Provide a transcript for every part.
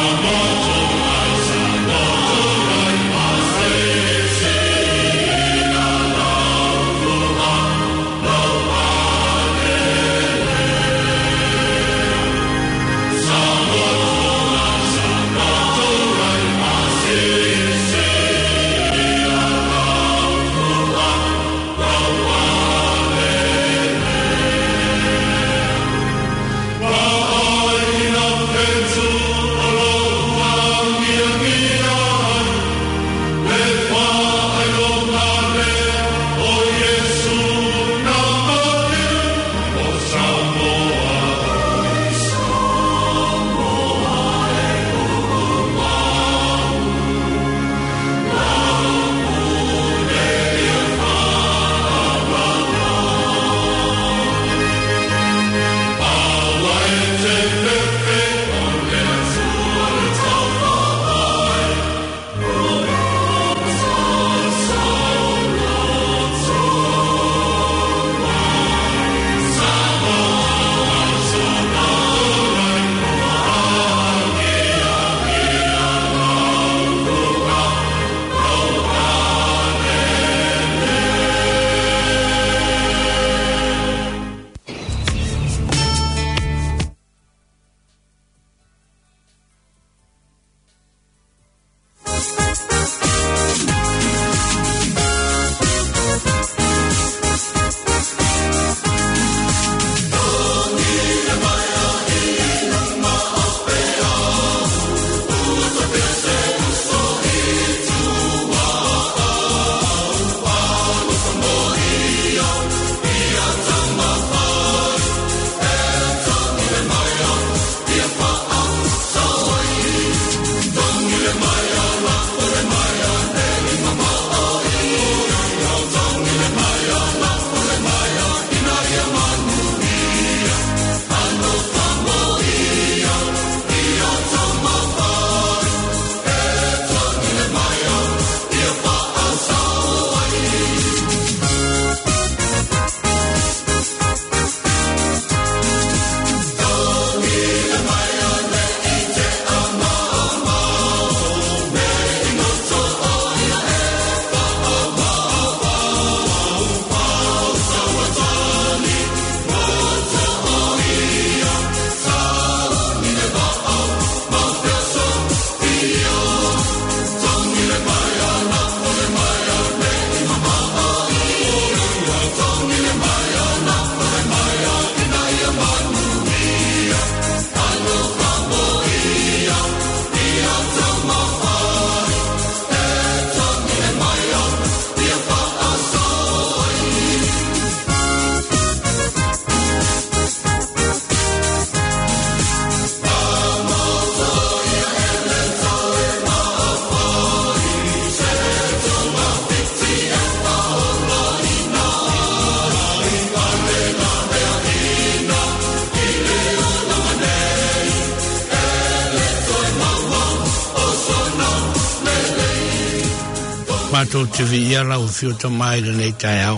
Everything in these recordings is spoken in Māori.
Mato te via la o fio to mai le nei tai au.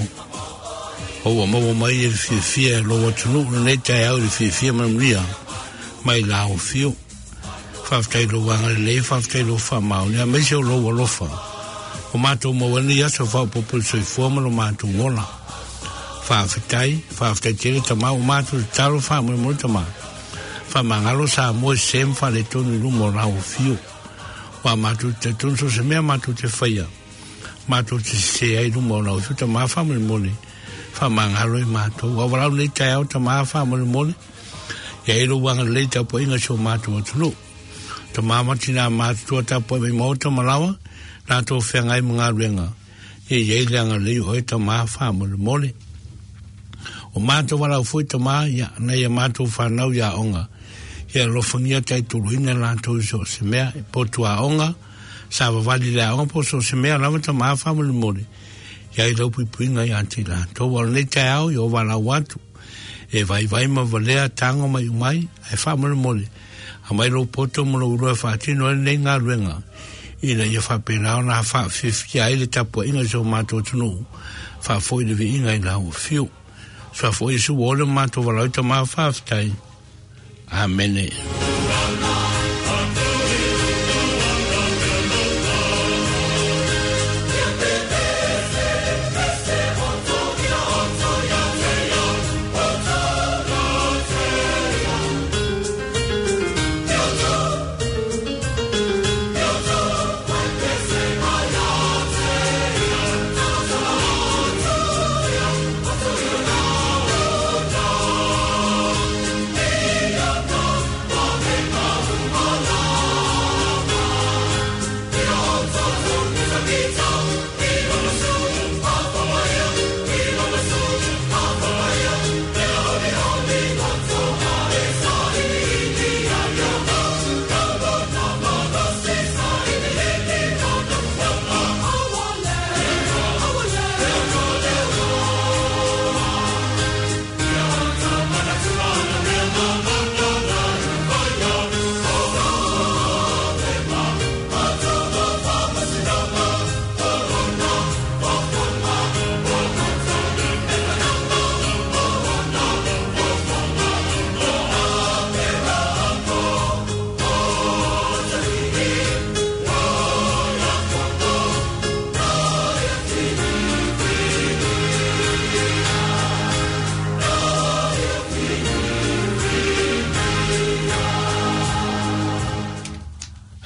O mo mai e fia lo tunu nei tai au le fia mamia. Mai la o fio. Fa stai lo wanga le fa stai lo fa mau ne me se lo fa. O mato mo wani ya so fa popul so forma lo mato ngola. Fa stai tele tama o mato talo fa mo tama. Fa mangalo sa mo sem fa le tonu lu mo la o fio. Wa mato te tunso se me mato te faia. Mato te se ai lu mo la o fio tama fa mo fa mangalo mato wa wala le tai au tama fa mo ya ilo wanga le ta po inga so mato tulu. To mama tina mato ta po me moto malawa na to fenga i mga renga ye langa le o ta ma fa mo o mato wala fu to ma ya na ya mato fa na ya onga ye lo funia tai tu ina la to so se me po tu a onga sa va vali la onga po so se me la to ma fa mo ya ilo pu inga ya tila to wala le ta au yo wala watu e vai ma valea tango mai e fa mo a mai lo poto mo lo fa tino le nga renga ina ia fa pena na fa fifia ile tapo inga so mato tunu fa foi de inga ina o fio so foi su wole mato vala to ma fa stai amen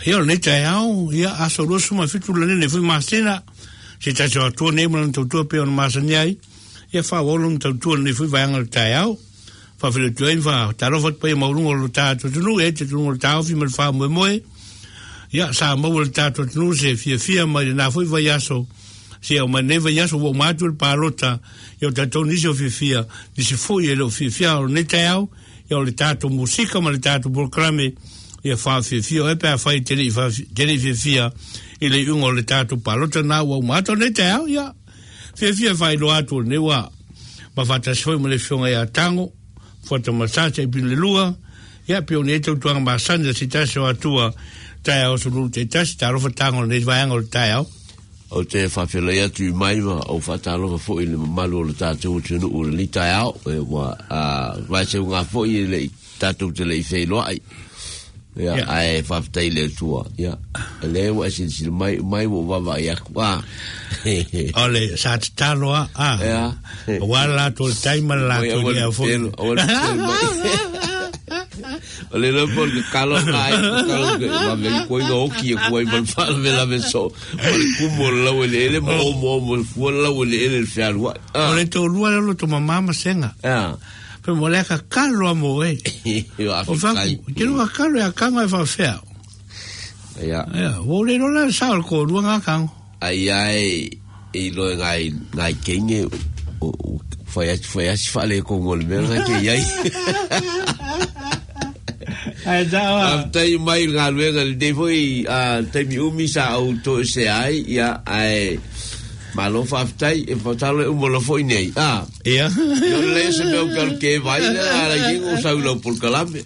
Ia le tai au, ia aso rosu ma fitu lane ne fui masena. Se tai so atua ne mwana tautua pe ona masaniai. Ia wha wolu tautua ne fui vaianga le tai au. Wha while tuain wha tarofat pa ia maurungo lo tātua tunu, e te tunungo le tāo fi mal wha moe moe. Ia sa mau le tātua tunu se fia mai na fui vai aso. Se au mai neva yaso wo matu le palota. Ia tātou nisi o fia, nisi fui e lo fia o ne tai au. Ia o le tātua musika ma le tātua programe. Ia wha fia e pēr whai tene fia i le ungo le tātou palota nā wau mātou ne te au, ia. Fia whai lo atu ne wā. Ma whata soi ma le fionga ia tango, whata masata i pile lua, ia pio ne tau tuanga masanda si tasi o atua tai au sunu te tasi, ta rofa tango ne vaianga le tai au. O te whawhila ia tu mai ma o whatalofa fo i le malu o le tātou tunu o le li tai au, e wā, vai se unga fo i le tātou te le i whei loa ai. Ya, ai faftai le tua. Ya, le wa sin mai wo wa ya kwa. Ole sa taloa Ya. Wala to time la to ya fo. Ole lo por calo ai, calo va me coi no ki coi mal fa me la meso. Ole kumo la ole mo fu la ole el fiarwa. Ole to lua lo to mama senga. Ya. Pe moleka kalo amo e. O faku, que no kalo e kanga e fa fea. Ya. Ya, o le no la sal ko luanga kang. Ai e lo ngai kenge o foi fale com o meu que ai. Ai da. After mai galwega de foi a temi umisa auto se ai ya ai malo faftai e fatalo un bolo foi nei. Ia. Yo le se meu que vai a que o saulo por calambe.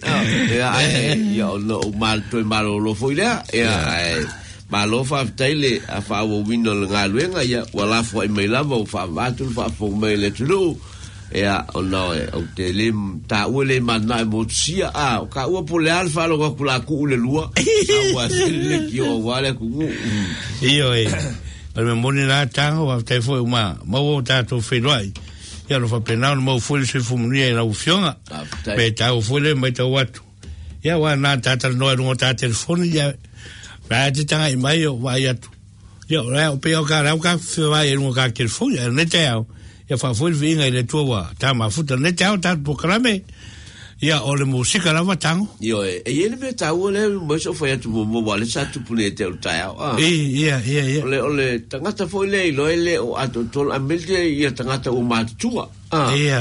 Ya no mal to malo lo foi lá. Ya malo faftai le a fa o vino galwega ya wala foi mai lava o fa vatu fa fo mai le tulu. Ya no o te lim ta ule mana motia o ka o pole alfa lo ko la ku le lua. Wa le ki o wale ku. Io per me moni la tango a te foi uma mo tato filoi ia lo fa pena mo foi se fumnia na ufionga pe ta o foi le mai ta watu ia wa na tata no era un ta telefone ia va te tanga i mai o vai atu ia o pe o cara o ka vai era un ka telefone ne te ia fa foi vinga le tua ta ma futa ne te ta programe ia o le musika lava tango Io ele me ta o le mo so foi atu mo wale sa tu pule te o ta ia ole tangata foi le lo ele o atu tol amelde ia tangata o matua ia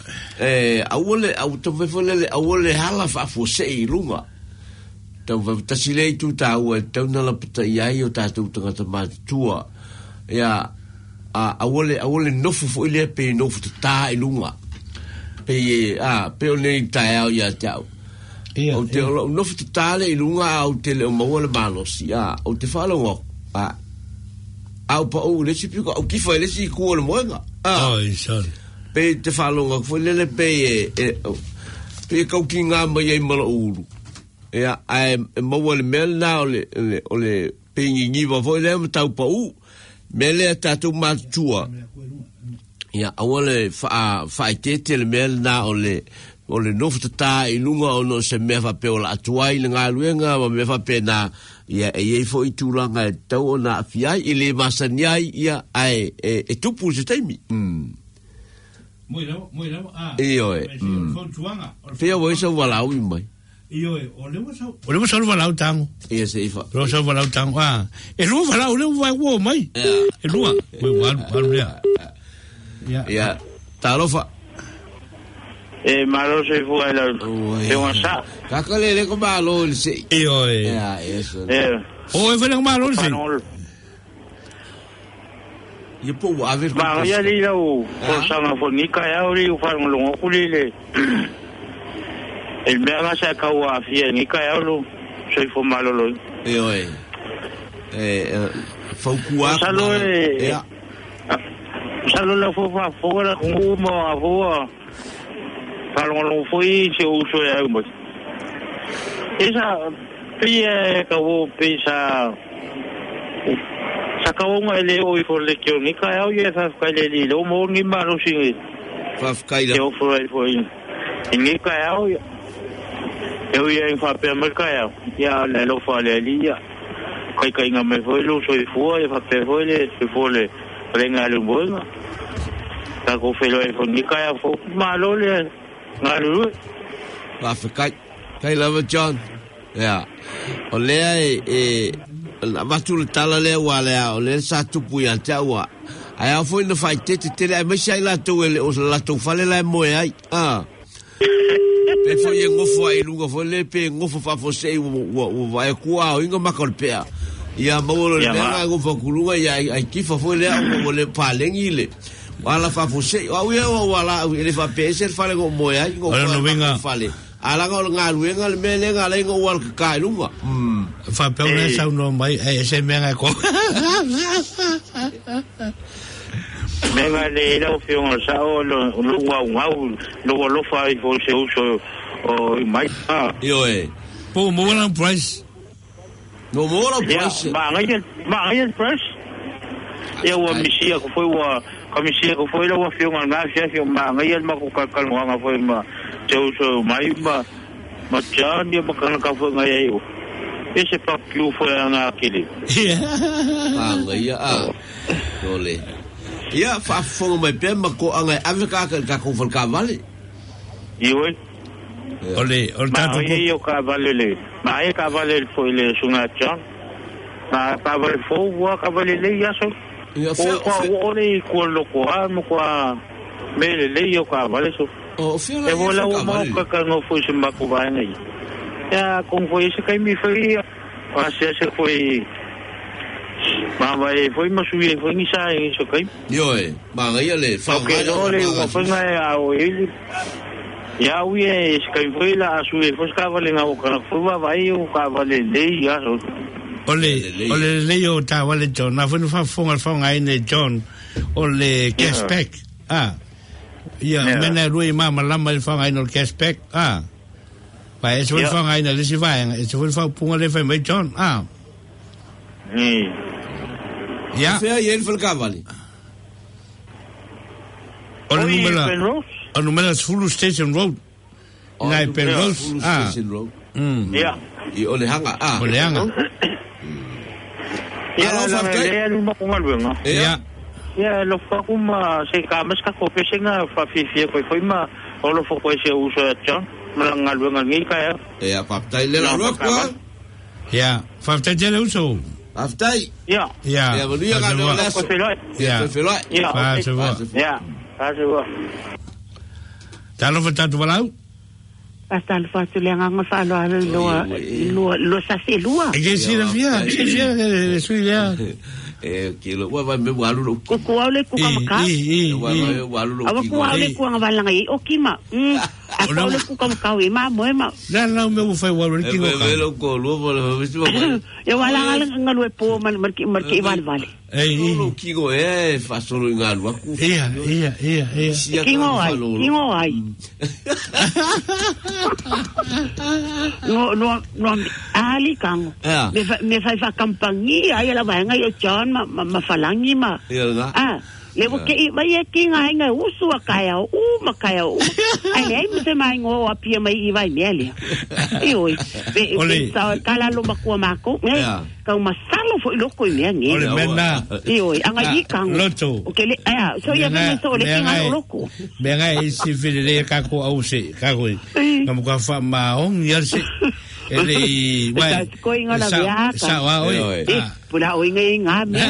awole auto foi le awole hala fa fo sei lunga tau ta sile tu ta o tau na la pata ia o ta tu tangata matua ia awole no fo ile pe no fo ta lunga pe o nei tai au ya tau. O te no fu tale i lunga au te le mo le malosi o te falo ngo au pa o le sipi ko ki fa le si ku le moenga sorry pe te falo ngo fo le pe ka ki nga ma ye mo ulu ai mo le mel na o le pe ngi va fo le tau pa u mele tatu matua ia awole fa tete le mel na ole nofta ta i lunga o no se me fa pe ola atuai le ngaluenga ma me fa pe na ia e fo i tulanga e tau na afia i le masaniai ia ai e tupu se taimi moi lavo io pe o eso wala u mai io o le so wala tango ia se fa lo so wala tango e lu wala o le vai wo mai e lu moi wala ya talofa malo se fue la de WhatsApp kakale le ko malo se ya eso o e fue malo se ye po a ver ba ya li lo por sana fonica ya ori u fa lo kulile el mera se acabó a fie ni ka ya lo se fue malo lo fokua ya salo la fofa fora como a voa para lo foi se uso ya mo esa pie acabó pesa sacaba un ele hoy por le que ni ca ya fa le lo mo ni malo sin fa kaila yo foi ni ca Eu ia em papel mercado, ia le lo fale lia. Kai nga me foi lo so foi papel foi le foi prenga le bona. Ta ko felo e foni kai fo malo le ngalu. Va kai lava John. Ya. Ole la vatul tala le wala ole sa tu puya tawa. Ai foi no fai tete me sai la tu ele o la tu fale la mo ai. Pe foi ngofo ai lungo fo le pe ngofo fa fo sei o vai kwa o ingo makolpea. Ia mo le nga ngofo kulunga ia ai kifa fo le o le palengile. Wala fa fo sei o ia wala ele fa pese fale go mo ai go fale. Ala ngol ngaluenga le melenga le ngo wal ka lunga. Fa pe una sa no mai e se menga ko. Venga le lo fion sa o lo lo fai fo se uso o mai Yo po mo na price. No more price. Ma ngai price. Eu a misia ko foi o comisia ko foi lo fion nga fion ma ngai ma ko ka nga foi ma se uso mai ma chani ma ka foi ngai eu. Ese papiu foi nga aquele. Ngai dole. Ia fa fonga mai pe ma ko anga Afrika ka ko fol ka vale. Ioi. Ole tato ko. Ia ka vale le. Ma e ka vale foi le sunga chan. Ma ka vale fo wa ka vale le ya so. Ia o le ko lo ko amo ko me le yo ka vale so. O fio la. E vola o ma ka no foi se ma ko va ngai. Ya con foi se kai mi foi. O se foi Mama foi ma subi foi ni sai so kai. Yo ma ngai le fa. Okay, ole o foi ngai o ele. Ya uie skai foi la subi foi ka vale na o kana foi vai o ka vale le ya so. Ole le yo ta vale John na foi fa fonga ngai ne John ole cashback. Ya mena rui mama lama le fa ngai no cashback. Pa eso fa ngai na le si vai, eso foi fa punga le fa mai John. Ja. Fea y él fue el cavali. El número es Full Station Road. Na Penrose. Full Station Road. Ja. Y Olehanga. Olehanga. Ja, le no ko ngalwenga. Ja. Ja, lo fa kuma se ka mas ka ko pesinga fa fi ko foi ma o lo fo ko se uso cha. Ma ngalwenga ngi ka ya. Ja, paptai le la roca. Ja, paptai le uso. Aftai. Ja. Ja, maar nu gaan we les. Ja. Ja. Ja. Talo fa tatu walau. Pasal fa le nga fa lo sa se lua. E si la via, le suia. Kilo wa me walu ko ale ko ka walu aba ko ale ko nga bala ngai o kima ale ko ka ma mo ma na me fai walu ki ko velo ko lo yo wala nga lo po marki vale ki go fa solo nga lo ku ia kingo ai no ali kango me fai fa kampangi ai la va nga yo John ma falangi ma le ke vai ki nga usu akaya makaya ai nei me se mai ngo apia mai i vai mele oi sa kala lo makua mako ka masalo fo loko i nge ole mena oi anga ikang loto o ke le so ya me so le kinga loko benga isi fili ka ko au se ka ko ngam ka fa ma on yerse ele wa sa wa oi pula o nga me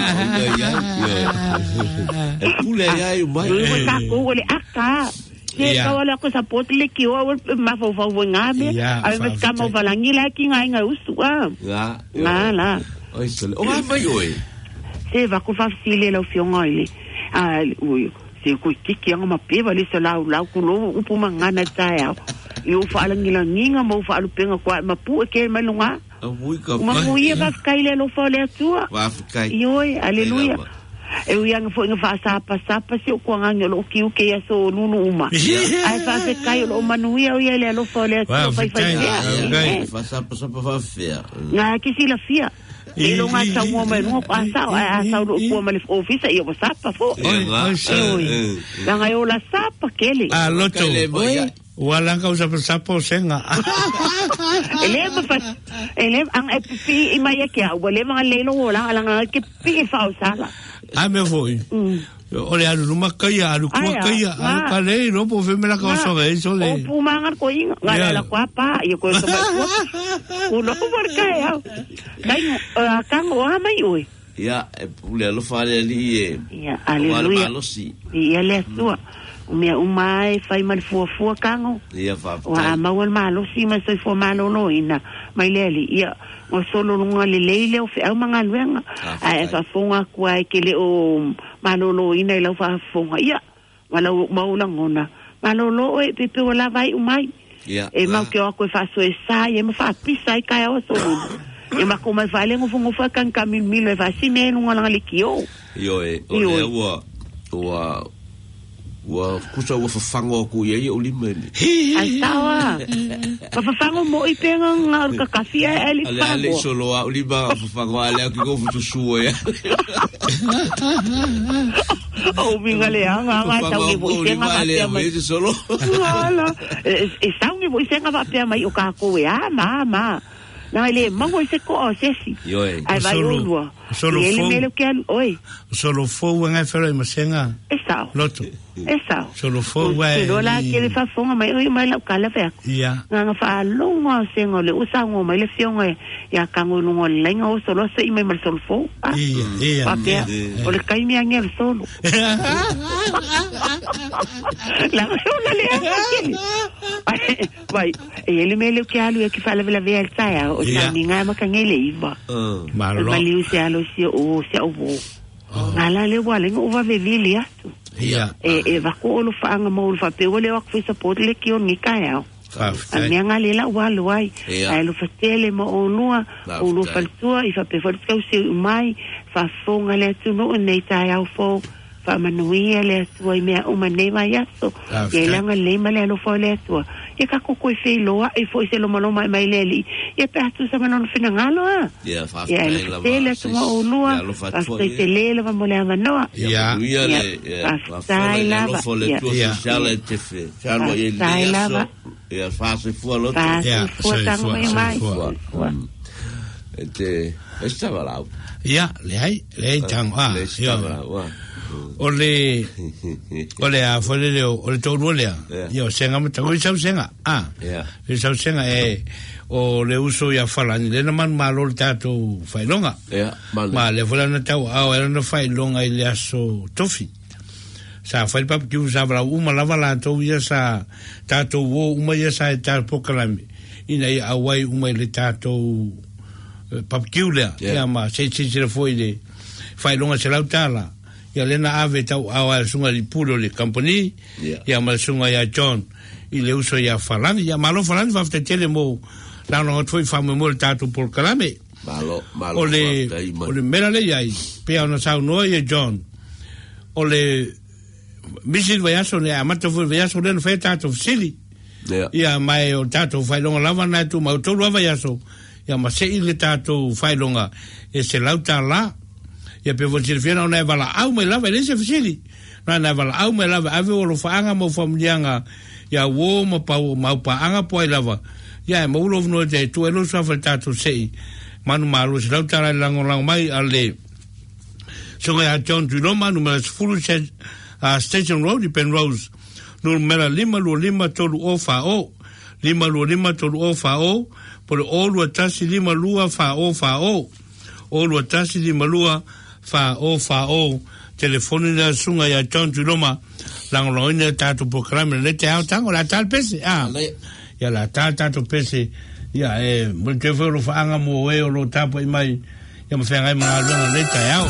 pula ya mai ka ko le aka ka wala ko sa potle ki o ma fo nga me a me ka mo falangi la ki nga usu la oi solo o mai oi se va ko fa sile lo fionga ile ui se ko ki nga ma pe va le so la ko lo upu mangana tsaya yo fa la nginga mo fa lu penga kwa ma pu ke malunga ma muia va kaile lo fa le tua va kai yo aleluya e yang fo nga fa sapa se ko nga lo ki u ke ya so nunu uma ai fa se kai lo manuia o ile lo fa le tua fa sapa fa fia nga ki si la fia e lo nga sa mo me no pa sa lo ko ma le office e o sapa fo la nga yo la sapa kele loto Wala ka usap senga. Ele ang epi imaya kia wale mga lelo wala lang kipi fa usala. Me foi. Ole alu numa kaya alu kaya alu kale no po fe me la cosa de eso de. O pumangan ko ing ngala la kwapa yo ko sa uno ko kaya. Dai kang o mai oi. Ya ule lo fale ali ya aleluya. Ya le tua. Mea umai fai mal fua kango. Ia fa. Wa mawal malo si ma so fo malo no ina. Mai leli ia o solo lunga le leile o fe au manga luenga. Ai fa fonga kwai ke le o malo no ina le fa fonga ia. Wala maulang ona. Malo lo e pepe wala vai umai. Ia. E mau ke o ko fa so sai e ma fa pisa i kai o so. E ma ko mai vale ngo fa kan kamin milo e fa sine no ngala le kio. Yo e o wa kusa wa fafango ku ye o limeni ai tawa fa fango mo i penga ngar ka kafia eli fango ale solo a liba fafango ale ki go futu suo ya o mingale anga ta ni bo i penga ale me solo ala e sa ni bo i penga va pe mai o ka ko ya mama na ele mango se ko sesi ai vai o solo ele me lo que oi solo fo en afero masenga esa loto esa solo fo wa pero la que le fa fonga mai la kala fe ya nga fa longo sengo le usango mai le fionga ya kango longo lengo solo se mai mal solo fo ya o le kai mi angel solo la ona le vai ele me lo que alu que fala la ve alta o ninga ma kangele iba malo mali se alo se o ngala le wala ngo va vevili atu e va ko lo fa nga mo fa pe ole wa ku support le ki on nika ya a mi ngale la wala wai ai lo fatele mo onua o lo faltua i fa pe fa ka se mai fa fonga le tu no nei ta ya fo fa manuia le tu i me o mane mai aso e la ngale male lo fo le tu e ka ko ko fe lo e fo se lo malo mai leli e pe tu sa manon fina ngalo fa le tu mo onua fa te le va mo le no fa la fo le tu sociale te fe charlo e e fa se fu lo mai estava lá le tang ole a fole le ole to rolia yo senga mata ko senga yo senga o le uso ya fala ni le man malo tato failonga ma le fola na tau a era no failonga ile aso tofi sa fai pap ki usava uma lava la to ya sa tato wo uma ya sa ta pokalami ina ya awai uma le tato pap kiula ya ma se foi de failonga se lautala ya lena ave tau awa sunga li puro le company ya mal sunga ya John i le uso ya falani ya malo falani va te tele mo la no foi famo mo tato por kalame malo ole mera le ya pe ona sa no ya John ole misil va so ne amata fu va so ne fe tato sili ya mai o tato fa longa lava na tu ma to lava ya so ya ma se ile tato fa longa e se lauta la ya pe vol silfiana ona vala au me lava le se fsili na vala au me lava ave o lo faanga mo famlianga ya wo mo pa anga po lava ya mo lo no te tu elo sa faltato sei manu malu se lauta lango mai ale so ya John tu no manu me fulu Station Road i Penrose numero 5 tolu ofa o 5 tolu ofa o por olu atasi 5 fa o olu atasi 5 fa o telefoni na sunga ya John Tuloma lango ina tatu programa le te au tango la tal pese ya la tatu pese ya mo te fero fa anga mo e o lo tapo mai ya mo fenga ma le te au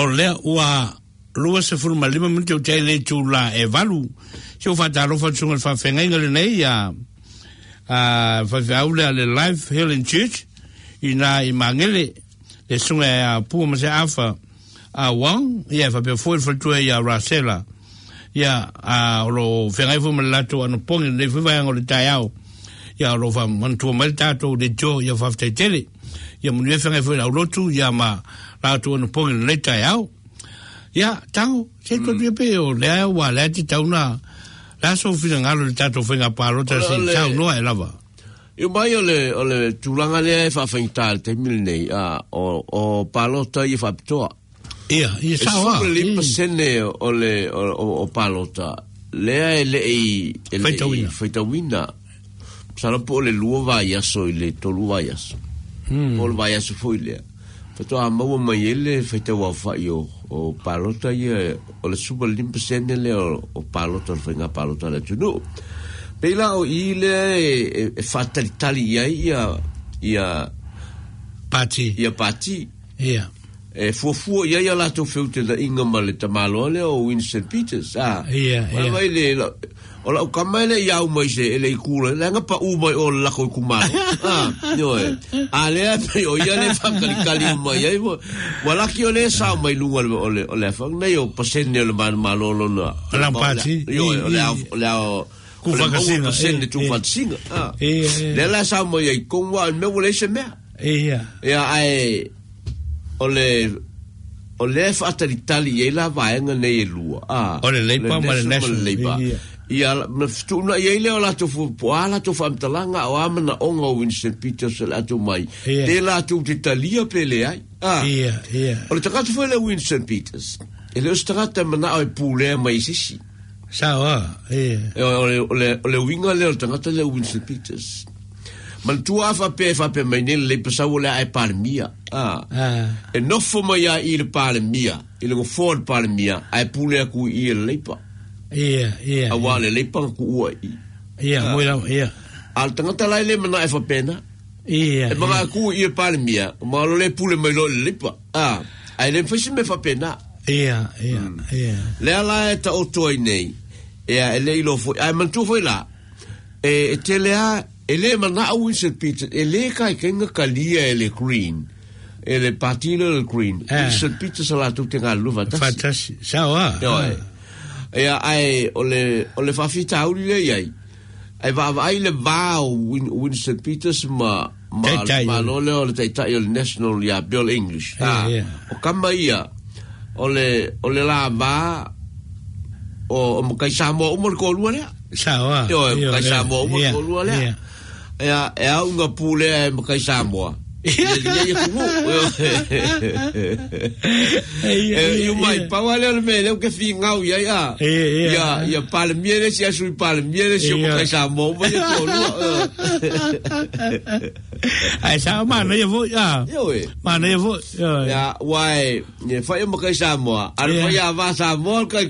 o lea ua lua se furu malima minti o te le tu la e valu se o fatalo fa tsunga fa fenga le nei ya fa aule le Life Healing Church ina I mangele le sunga pu ma se afa wang ia fa pe foi fa tu ia rasela ia lo fenga fu malato ano pongi le fu vai ngol taiao ia lo fa mantu maltato de jo ia fa te tele ia mu ne fenga fu la lotu ia ma la tu ano pongi le taiao ia tau se ko tu pe o le wa le ti tau na la so fina ngalo le tato fenga palota se tau no e lava io mai ole tulanga le fa fental te milnei o palota I fa ptoa ia sawa le pasene o palota le feitawina sala po le lua vai aso le tolu vai aso pol vai aso foi le ptoa mo mai ele feitawa fa io o palota ia o le super limpasene le o palota fenga palota le tunu pela o ile fatalitali ia pati ia fuafua ia la to feute da inga male tamalo le o Winston Peters ia vai le o la kamele ia o mai se ele kula la nga pa u mai o la ko kumalo yo ale pe o ia le fakali mai ai wala ki o le sa mai lu o le fa nei o pasene le malo no la pati yo le kufasinga pasene tu fatsinga le la sa mai ai con wa me wole se me ia ai o le fatalitali e la vaenga nei lua o le leipa ma le national ia mftuna ia le ola to po ala to famtalanga o amana onga Winston Peters la to mai te la to Italia pele ai ia o le takato foi le Winston Peters ele o strata mana o pule mai sisi sawa o le winga le o takato le Winston Peters man tu fa pe mai le pasa o le ai palmia e no fo mai I le palmia ile go for palmia ai pule ku I le pa ia awale le pa ku ia moira ia al tangata lai le mana e fa pena ia e mga ku I palmia ma lo le pule mai lo le pa ai le fesi me fa pena ia le ala e ta o toi nei e le lo fo ai man tu foi la e te le a ele mana Winston Peters ele kai kenga kalia ele green ele patino el green Winston Peters la tu tenga luva fantastic sawa ai ole fa fita uli le ai va le va Winston Peters ma lo le tai el national ya Bill English o kama ia ole la va o mo kai samo o mo ko lu le sawa kai samo o mo ko lu le e unga pule mo kai samo io mai pawale al mele che fingau ia palmiere sia sui palmiere sia mo kai samo mo ai sa ma no vo ma no vo ya wai ne fa mo kai samo al fa ya va samo kai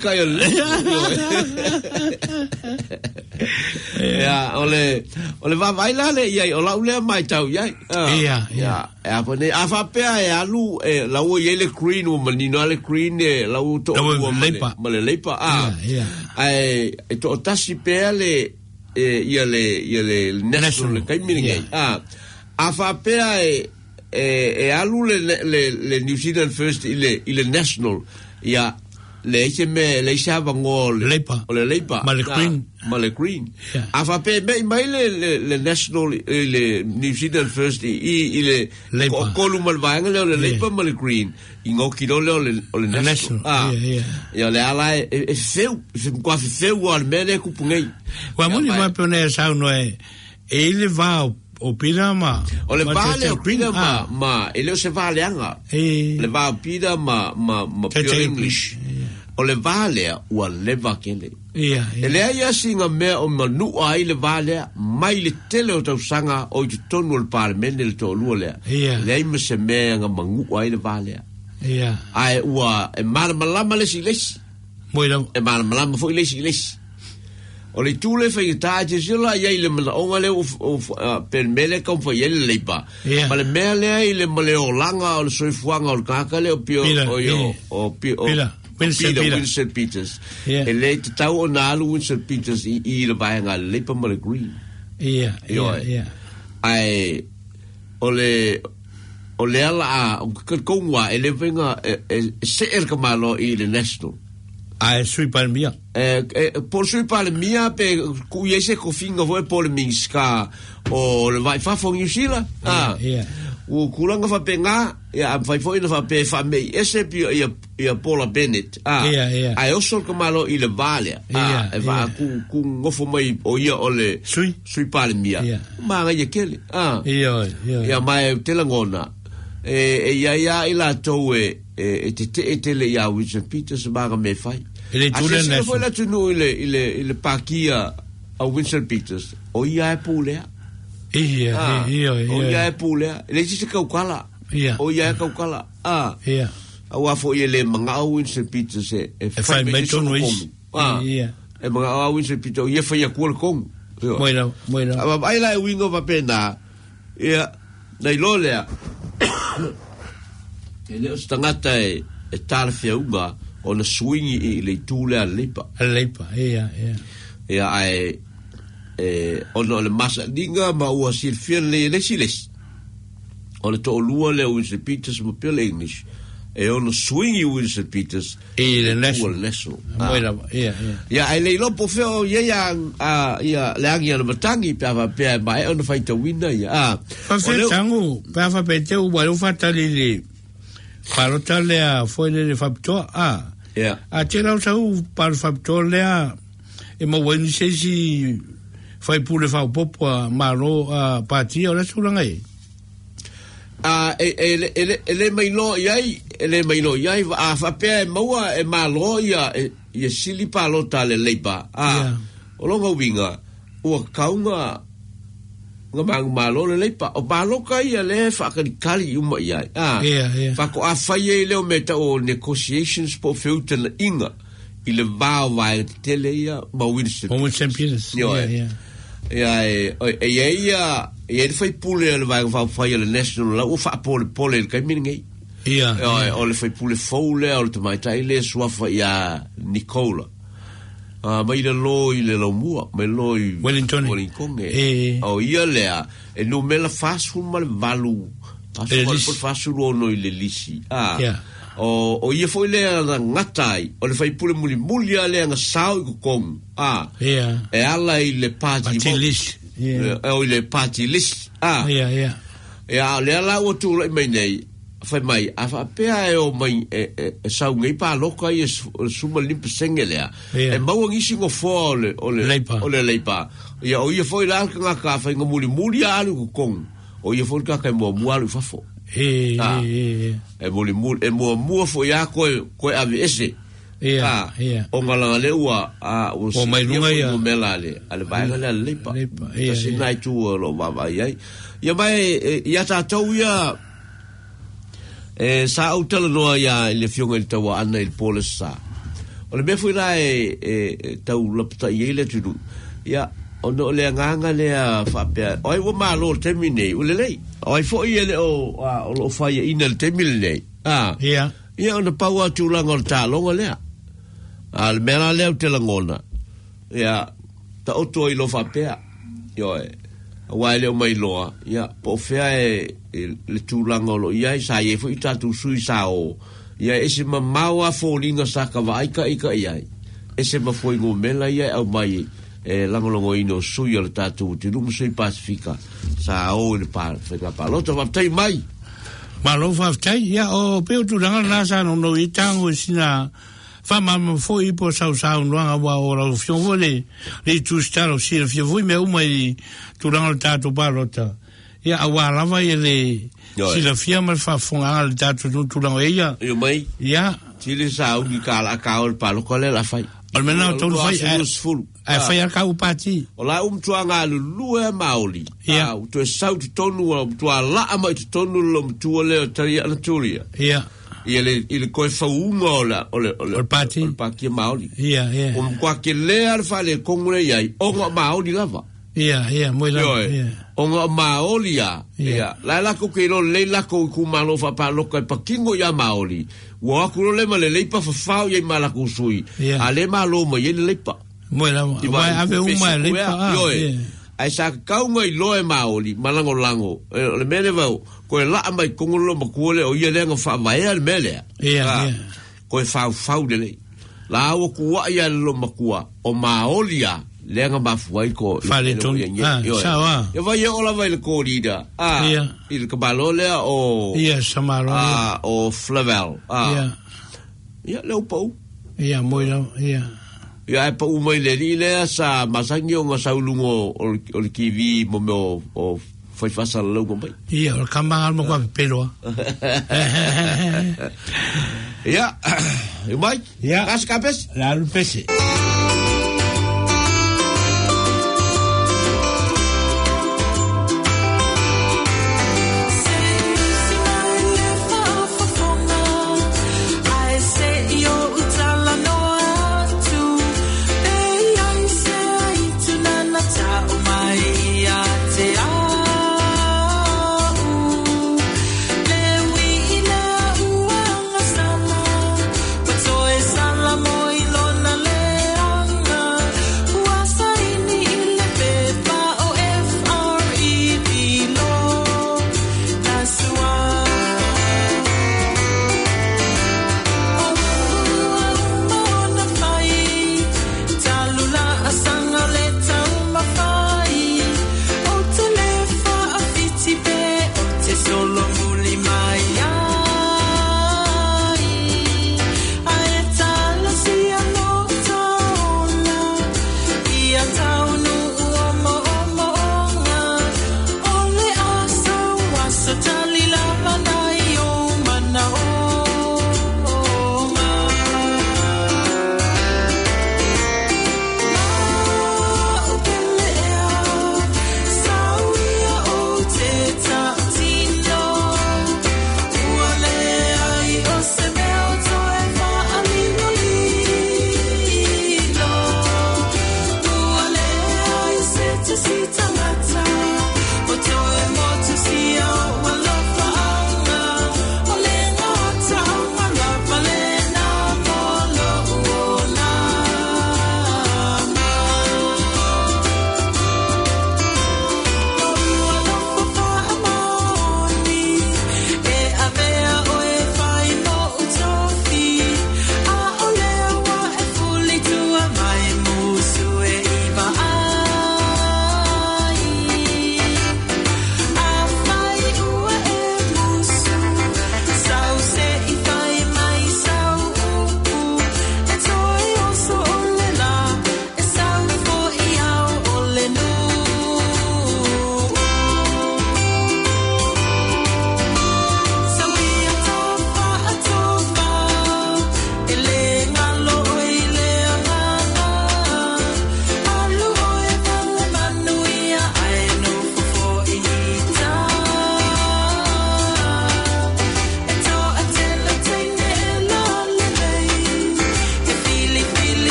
ya ole va baila le ia ola ule mai tau ia pone afa pe a lu la o ile green o manino le green la o to ma le lepa ai to tasi pe le ia le national kai miningai afa pe a lu le New Zealand first ile national ia le se ngol le leipa ma le green afa pe mai le national le New Zealand first ile koluma vanga le leipa ma le green ingo kilo le national ya le ala e feu se qua feu al mene ku pungai wa mo ni ma pone sa no ele va o pida ma o le vale o pida ma ele se vale anga le va pida ma pure English o le vale o le vakele ele ia singa me o manu ai le vale mai le tele o tau sanga o te tonu o parlement le to lule le ai me se me nga mangu ai le vale ai ua e malama le silesi moira e malama foi le silesi o le tule fai ta je sila ia ile mana onga le o per mele kom fai ele leipa ma le mele ile male o langa o soifuanga o kaka le o pio o Wilson Peters ele te tau o nalu Wilson Peters i le vaenga leipa ma le green ai o le ala o kongwa ele venga se ka malo i le national ai sui palmia por sui palmia pe ku yese ko finga vo por minska o le vai fa fo yusila o kulanga fa penga ya vai fo ina fa pe fa me ese pi ia Paula Bennett ai oso ko malo i le vale va ku ngofo mai o ia ole sui palmia ma ga ye kele ya mai telangona ia ila towe te le ya Wilson Peters ba me fai se foi la tunu ile pakia a Wilson Peters o ia pulea o ia pulea le si ka ukala o ia ka ukala a fo ile manga Wilson Peters fai me tonu e manga Wilson Peters ia fai ko kom bueno aba ai la wingo va pena ia dai lolea ele o stangata e tarfia unga o na swingi i le tule a leipa ai ono le masa dinga ma ua silfia le siles o le to lua le Wilson Peters ma pele English e ono swingi Wilson Peters le national ai le lopo feo ia le angi ana matangi pe mai ono fai ta wina fa fe tangu pa fa pe te u walu fatali le parota le a foi le fapto a tira o sau par fapto le a e mo wen se si fai pure fa popo maro pati o le sulanga ele mai no iai a fa pe mo e malo ia e sili palota le leipa o longa winga o kaunga nga malo le leipa o baloka ia le fa kali uma ia fa ko afai le o meta o negotiations po filter inga ile va vai tele ia ma Wilson Peters ia fai pule le vai fa le national la o fa pole kai mingi o le fai pule fole o le mai tai le swafa ia Nicola mai le loi le mua mai loi Wellington o ia lea e no mela fasu mal valu fasu no le lisi o ia foi le ngatai o le fai pule muli le nga sau ko kom e ala i le party list o le party list e ale ala o tu mai nei fai mai a pe o mai sau ngai pa loka i suma limpa sengelea e mau ngisi ngo fole o le leipa ia o ia foi la ka fai ngomuli alu ko kom o ia foi ka mo mualu fafo e mo foi ya ko avs o ngala le ua o mai lunga ia melale ale vai le leipa si nai tu lo baba ia mai ia ta tau ia sa utala noa ia le fionga il tawa ana il polisa o le befu la tau lapta ia le tudu ia ono le nganga le fa pe oi wo malo termine o le lei oi fo ia le o fa ia ina le termine ia ona paua tu langa ta longa le al mena le te langona ia ta oto i lo fa pe yo wa le mai loa ia po fea le tūlanga lo ia sa ye fo ita tu sui sa o ia ese mamawa fo linga sa ka vai ka ia ese ma foi go mela ia au mai langolongo ino sui al tatu te rum sui Pasifika sa o le pa fa lota va tai mai ma lo fa tai ia o pe tu langa na sa no itango sina fa ma foi po sa no anga wa ora o fion vole le tu staro si le fion voi me o mai tu langa tatu balota ia awa lava ele si la fiamma fa fonga al tatu tu langa ia io mai ia si le sa u ka o palo kole la fai almeno tu fai fai al ka upati ola tuanga lu maoli tu sau tu tonu tu ala ama tu tonu lo tu le taria na turia ia ele koe faunga o pati Maori. Ia. O kwa ke lea le fale kongure iai, o ngā Maori lava. Ia, moi lava. O ngā Maori ia. Lai lako ke ilo lei lako ku malo whapaloka e pakingo ia Maori. Wa aku le ma le leipa whawhau iai malako sui. A le malo ma iei le leipa. Moi lava. Vai ave uma leipa. Ai sa kaunga i loe Maori, malango lango. Le mele vau, koe laa mai kongolo makuole o ia lenga whaamaea le mele. Ia. Koe whau de lei. La awa kuwa ia lo makua, o Maori a, lenga mafuai ko. Whale tonu. Sawa. Ia vai e ola vai le kōrida. Ia. I le kabalo lea o. Ia, Samaro. O Flavel. Ia. Ia, leo pau. Ia, moi lau, ia. Ia e pa umai le ri lea sa masangi o ngā saulungo o le kiwi mo me o whaifasa la lau kompai. Ia, o le kamanga alma kua peloa. Ia, i mai? Ia. Kasi ka pesi? La alu pesi.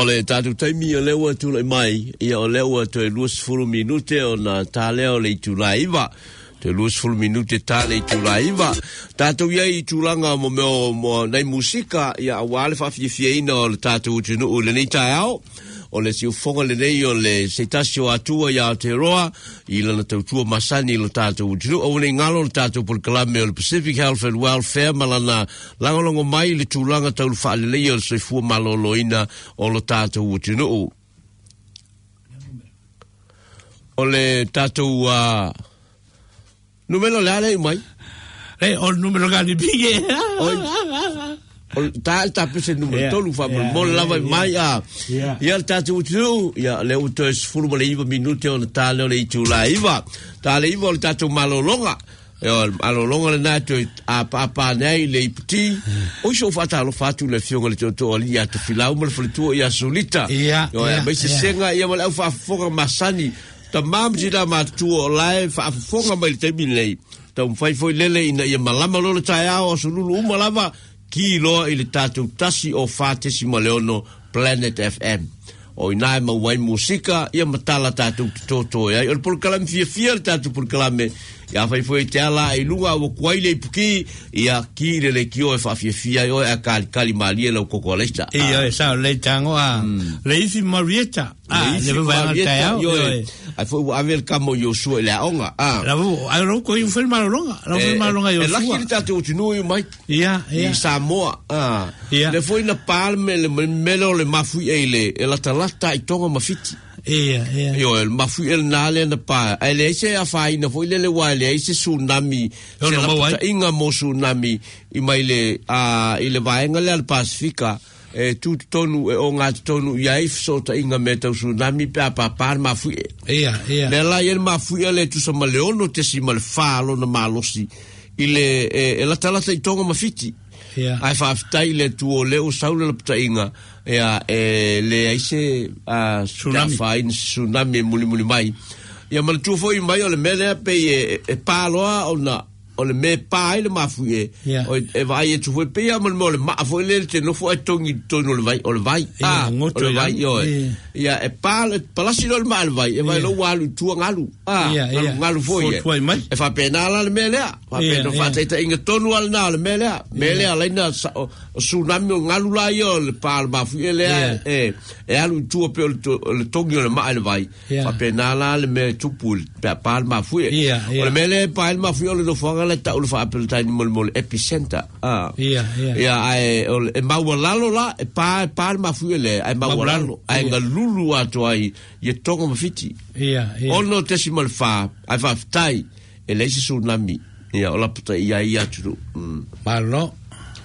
Ole tātou taimi o lewa tūlai mai, ia o lewa te 20 minute o na tā leo le tūlaiva. Te 20 minute tā le tūlaiva. Tātou ia i tūlanga mo nei musika, ia awale whawhiawhiaina o le tātou utunu o le nei tai au. O le si ufonga le nei o le seitasio atua ia o te roa, i lana tautua masani lo tātou utunu. O le ngalo le tātou Pulkalame o le Pacific Health and Welfare, malana langolongo mai le tūlanga tau le whaalelei o le soifua maloloina o lo tātou utunu. O le tātou numero le ale mai. O numero gani pinge. Ta pese numero tolu fa mo lava mai ia tatu tu ia le utos fulu le 20 minute on tale le tula iva tale iva le tatu malolonga alolonga le nato a papa nei le piti o so fata lo fatu le fionga le toto ali ya te filau mo le tu ia solita ia se senga ia mo le fa foga masani ta mam jida ma tu o lai fa foga mai te bilei ta fai foi lele ina ia malama lo tai o sululu malava ki loa i le tātou tasi o whātesi maleono Planet FM. O inai mawai musika, ia matala tātou tōtoi. O le Pulkalame fia le tātou Pulkalame. Ia whaifoi te ala i lunga o kuaile i puki, ia ki le kio e whawhiawhia o e a kali malia lau koko leita. Ia e sao le tango le ifi Marieta. Le vavanga tai au. Ai foi o avel kamo Yosua le aonga. Ai ro ko i foi malonga. La foi malonga Yosua. La ki tātou tunu i mai. Ia. I Samoa. Le foi na palme le melo le mafui ele. E la talata i tonga mafiti. Ia. Yo el mafui el nale na pa. Ele se a fai na foi le wale se tsunami. Se la inga mo tsunami i mai le i le vaenga le al Pasifika. Tu tonu o ngā tonu iaif so ta inga me tau tsunami pe a papar mafui. Ia. Le la ien mafui le tu sa maleono te si mal falo na malosi. Ile la talata i tonga mafiti. Ai whaafitai le tu o leo saule la puta inga. Le aise tsunami muli mai. Ia mana tu foi mai o le mele pe e paloa o na o le me pai le mafue o e vai e tu foi pe ama le ma foi le te no foi tongi tono le vai o le vai o le vai yo ia e palasi le mal vai e vai lo walu tu ngalu ngalu foi e fa pena la le mele fa pena fa te inga tonu al na le mele ala na tsunami ngalu la yo le pal mafue le e alu tu pe le tongi le mal vai fa pena la le me tu pul pe pal mafue o le mele pal mafue le do le ta ul fa apel tai mol epicenter ai e mawalalo la e pa mafuele ai mawalalo ai ngalulu atu ai ye tonga mafiti ono tesimal fa ai fa tai e le tsunami ia ola puta ia tu malo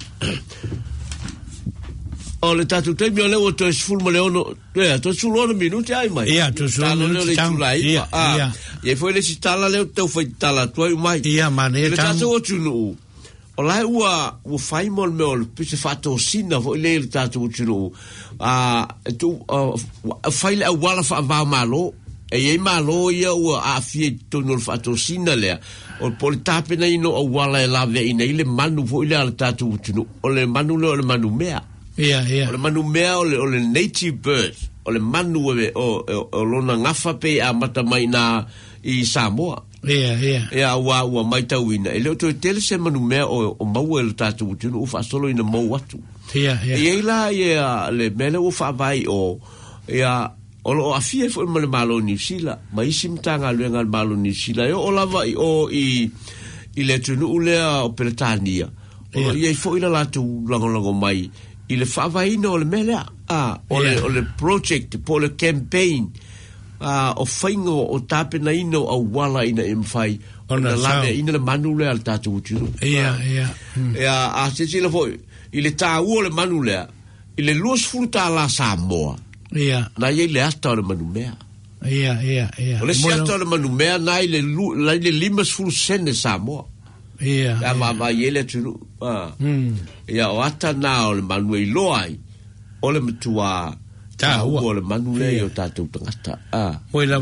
o le tatu te mi le o to sful mo le ono to sulo minuti ai mai to sulo minuti e foi le sitala le te foi tala tu mai mane le tatu o tunu o lai ua fai mo me pise fato sina foi le tatu tunu tu fai le wala fa va malo e malo ia ua a fie tonu fato sina le o politape na ino o wala e lave ina ile manu foi le tatu tunu o le manu le manu mea o le manu mea o le native birds o le manu o lona ngafa pe a mata mai na i Samoa wa mai tauina e leo to tele se manu mea o mau e tatu tunu ufa solo ina mau atu e la le mele ufa vai o o afie fo le malo ni sila mai simtanga le ngal malo ni sila o lava i le tunu ule o Peretania o ye fo ila la tu lango mai il favaino le mela o le project po le campaign o faingo o tapena ino o wala ina imfai o na lave ina le manule al tatu tu a se le foi il ta u le manule il los fruta la Samoa na ye le asta le manumea o le asta le manumea na le limas fru sene Samoa ma yele tu o ata na o le manue loai o le matua o le manule o tatou tangata moila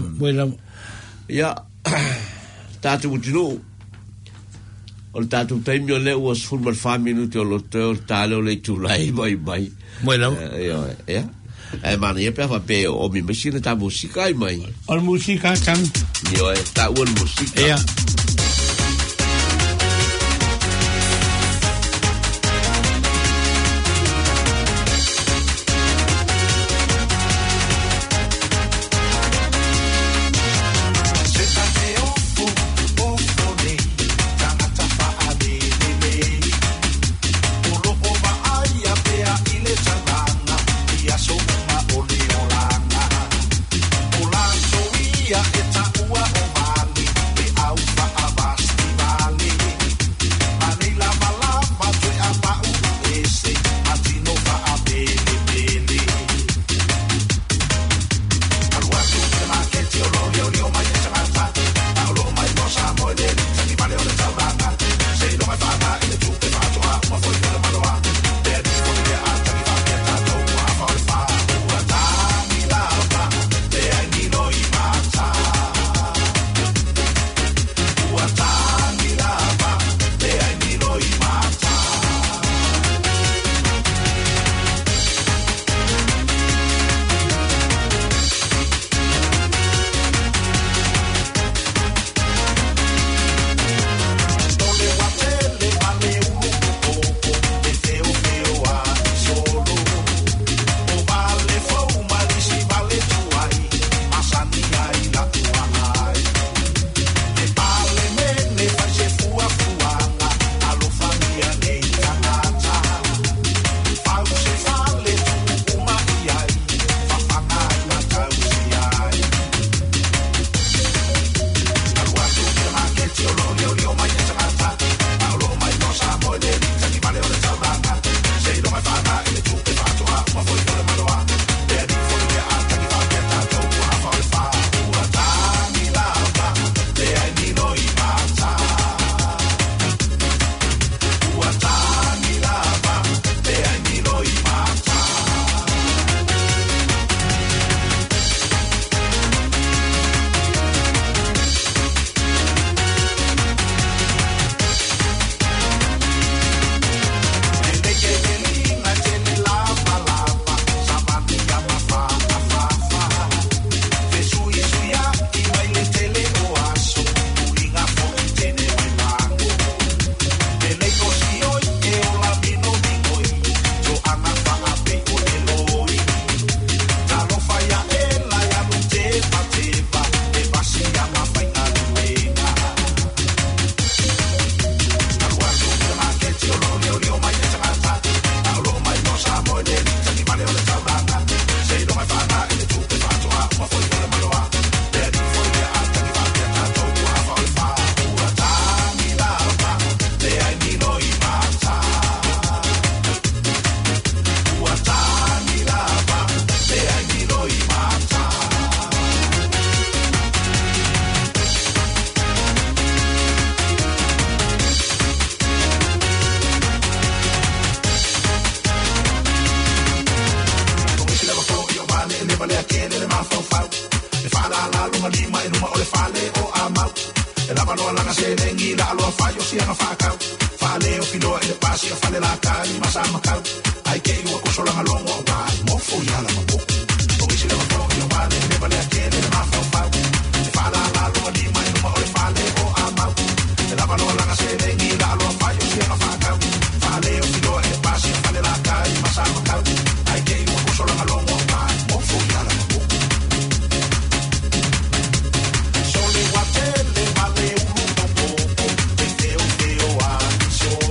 tatou tino o le tatou taimi o le ua sfulu ma le 5 minuti o lo teo tale o le tulai mai moila ma ne pe fa pe o mi machine ta musica ai mai o musica tan io ta un musica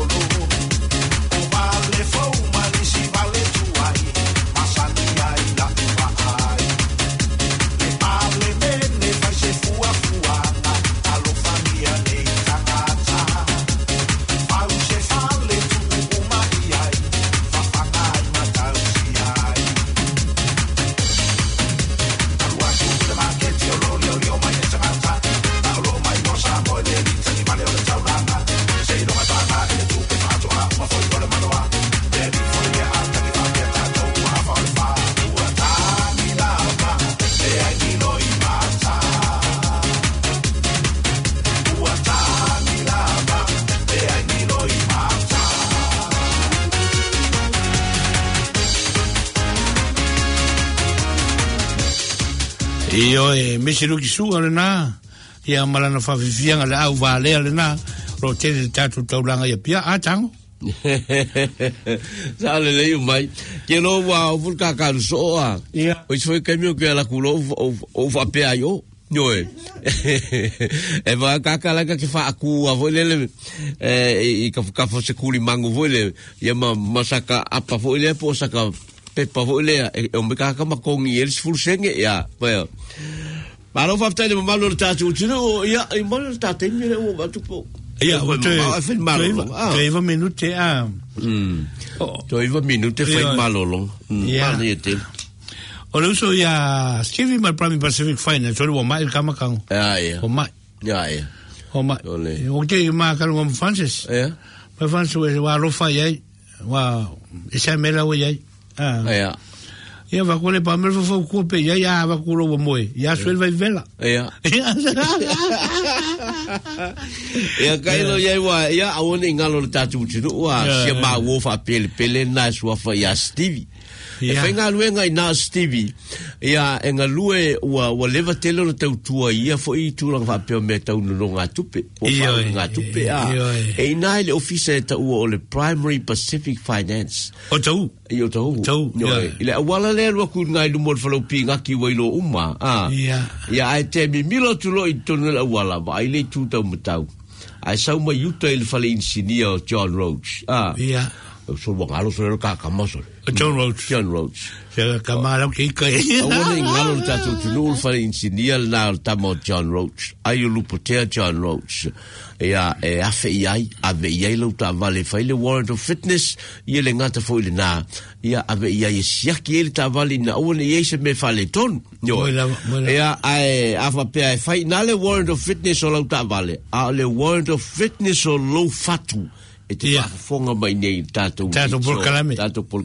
Masania Io e mesiru ki su ale na. Ia malana whawhiwhianga le au vale ale na. Ro tele tatu taulanga ia pia a tango. Sale le mai. Ke lo wa o vulka ka so a. O foi kamio ke la kulo o va pe ayo. Noe. E va kakala ka fa aku a volele e ka fo se kuli mango vole ia masaka apa vole po saka pepa vole e o me ka makongi eles full senge ya. Well. Ma lo fa tele malo tatu tino ia e malo tatu mi le o batupo. Ia o te va minute a. Toi va minute fa malo long. Ma ni te. O le uso ia Stevie mal Prime Pacific Finance o le mai kamakang. Ia. O mai. Ia. O mai. O ke ma ka lo Francis. Ia. Ma Francis wa lo fa ia. Wa isa mela o ia. Ia. Ia va ko le pa mer fo ko pe ia va ko lo mo. Ia suel vai vela. Ia. Ia kai lo ia wa ia awone ngalo tatu tsu wa se ma wo fa pele na so fa ia Stevie. E whainga luenga i nā Stevie, ia e ngā lue ua lewa telo na tau tua ia fo i tūranga whapeo mea tau nuno ngā tupe. O whao ngā tupe, E i nā le ofisa e tau o le Primary Pacific Finance. O tau? I o tau. I le awala le alua ku ngai lumor whalau pi ngaki wailo uma. Ia ai te mi milo tulo i tonu le awala, ma ai le tūtau matau. Ai sau mai uta i le whale insinia o John Roach. So wangalo so le kakamaso. John Roach. Se kamala ki kai. Awone ngalo tatu tunu fa insinia na tamo John Roach. Ai lupotea John Roach. Ia e afe iai ave iai lo ta vale fa le warrant of fitness ia le ngata fo ile na ia ave iai siaki ile ta vale na awone ia se me fa le ton. Ia ai afa pe ai fa na le warrant of fitness o lo ta vale. A le warrant of fitness o lo fatu. E te whaafonga mai nei tātou porkalame.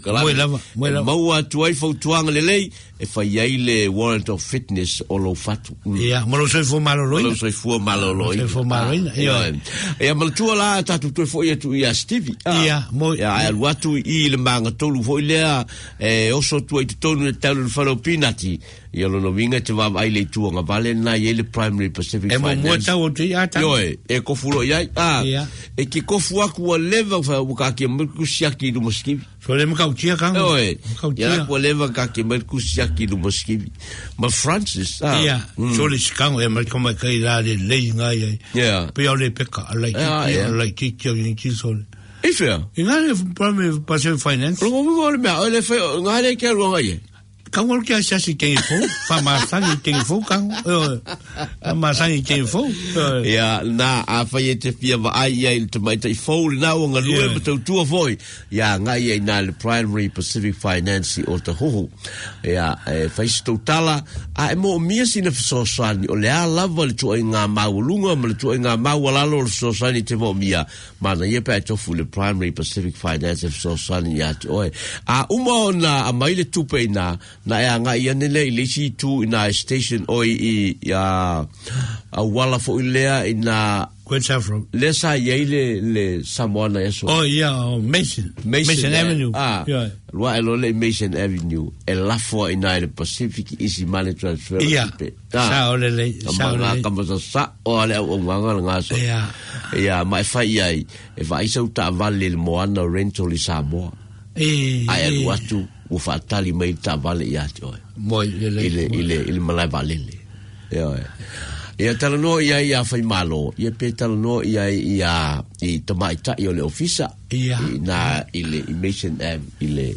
Maua tuai fautuanga le lei, e whai ai le warrant of fitness o lo fatu. Ia, malo soi fua maloloina. Malo soi fua maloloina. Soi fua maloloina. Ia, malatua la tātou tuai fo ia tu ia Stevie. Ia, mo. Ia, ai aluatu i le manga tolu fo i lea, oso tuai te tonu le tau le whanau pinati. Ia lono winga te wam ai le tuanga vale na i le Primary Pacific Finance. E mo mua tau o te ata. Ioe, e kofulo iai. E ki kofu aku a leva ka ki merku siaki du moskivi. So le mkau tia kang. Ioe, ia ku a leva ka ki merku siaki du moskivi. Ma Francis. Ia, so le sikango e merku mai kai la le lei ngai ai. Ia. Pe au le peka, alai ki ki sole. E fea? I ngā le Primary Pacific Finance. Rongo mi ngōle mea, le fea, ngā le kia ronga ie. Kangol kia sasi kengi fo, fa masangi kengi fo kang, masangi kengi fo. Ia, na a fai e te pia wa ai ai te mai tai fo le na o ngā lue ma tau tua foi. Ia, ngai ai nā le Primary Pacific Finance o te hoho. Ia, fai sitou tala, a e mo mia sina fisosani, o le a lava le tua i ngā maulunga, ma le tua i ngā maualalo le fisosani te mo mia. Mana ia pe a tofu le Primary Pacific Finance fisosani ia te oe. A uma o na a mai le tupe i na e anga ia nele i lesi tu ina station oi i a wala fo i lea ina Gwen Saffron. Lesa iei le Samoana eso. Oh, yeah, Mason Avenue. Lua e lole Mason Avenue. E lafo ina i le Pacific Easy Money Transfer. Ia, sa o lele. Kamasa sa o ale au nganga le ngaso. Ia, ma e fai iai. E vai sa uta avale le Moana Rental i Samoa. Ai alu atu o fatali mai ta vale ia te oe. Moi ile malai valele. Ia talano ia fai malo. Ia pe talano ia i tamaita i ole ofisa. Na ile Mason Ave ile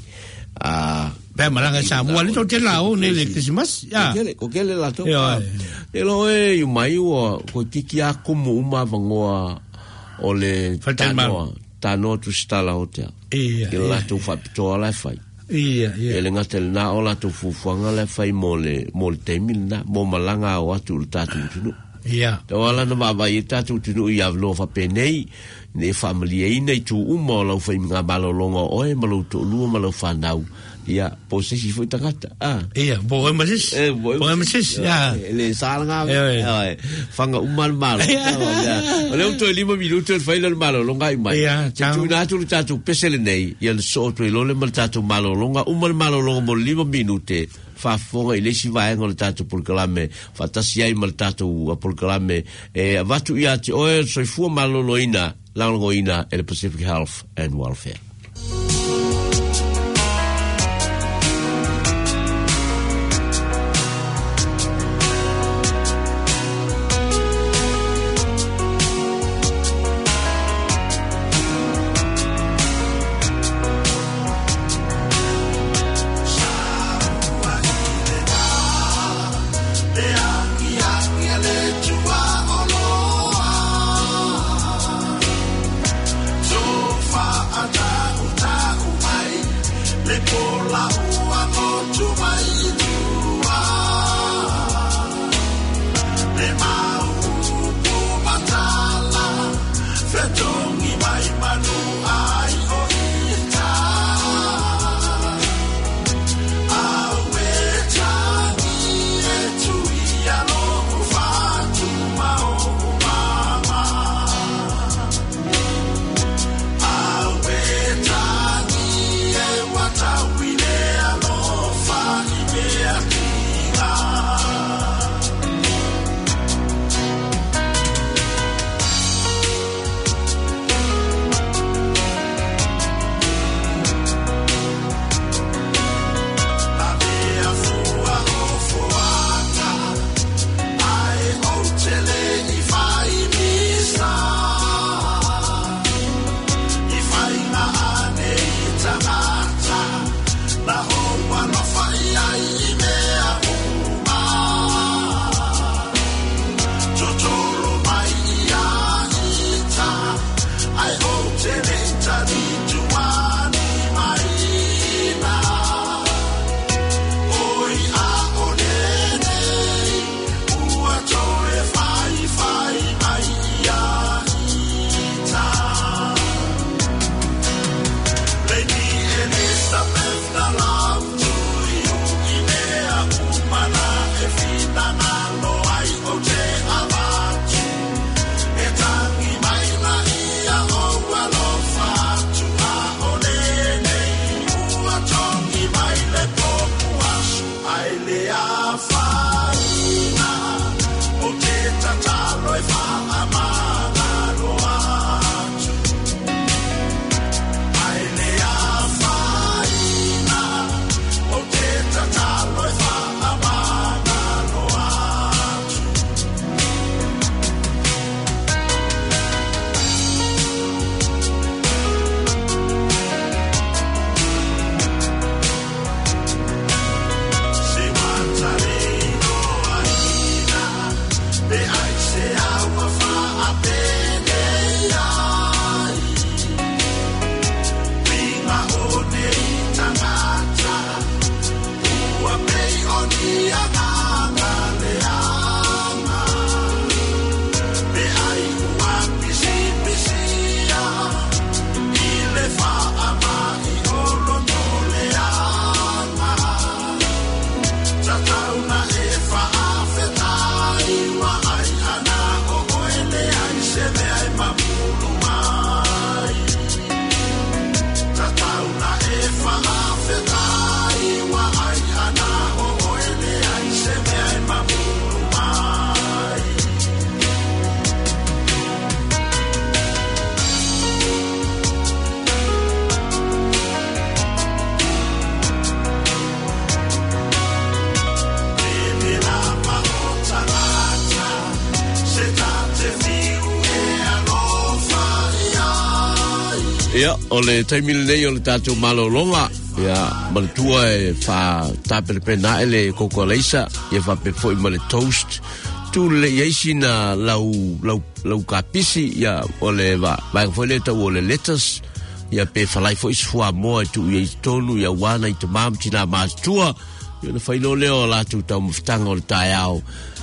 pe malanga Samoa le to te lao ne le Christmas. Ko kele la to. E lo e i mai o ko tiki a como uma vangoa ole tano tu stala hotel. Ia. La tu fa pitoa la fai. Ia. Ele ngatel na ola tu fufuanga la fai mole temil na mo malanga o atu tatu tunu. Ia. Te wala na baba i tatu tunu i avlo fa penei ne family e nei tu umo la fai nga balolonga oe malu tu lu malu fanau. Ia, posisi foi takata. Ia, bo emasis. Ya. Ele salanga. Fanga umal mal. Ole to 5 minutos fai le malo longa i mai. Tu na tu tatu pesele nei, ia so to le mal tatu malo longa umal malo longa mo 5 minute. whafonga I lesi vaenga le tātou pulkalame, whatasi ai ma le tātou pulkalame, vatu ia te oe, soifua malolo ina, lango ina, le Pacific Health and Welfare. Ia, o le taimile nei o le tātou malolonga. Ia, malitua e wha tāperepena e le koko leisa. Ia wha pe foi ma le toast. Tu le yeisi na lau kapisi. Ia, o le vai foi le tau o le lettuce. Ia pe whalai foi sfua moa e tu yeisi tonu. Ia wana i te mam tina maastua. Ia na whaino leo la tu tau mawhitanga o le tai au.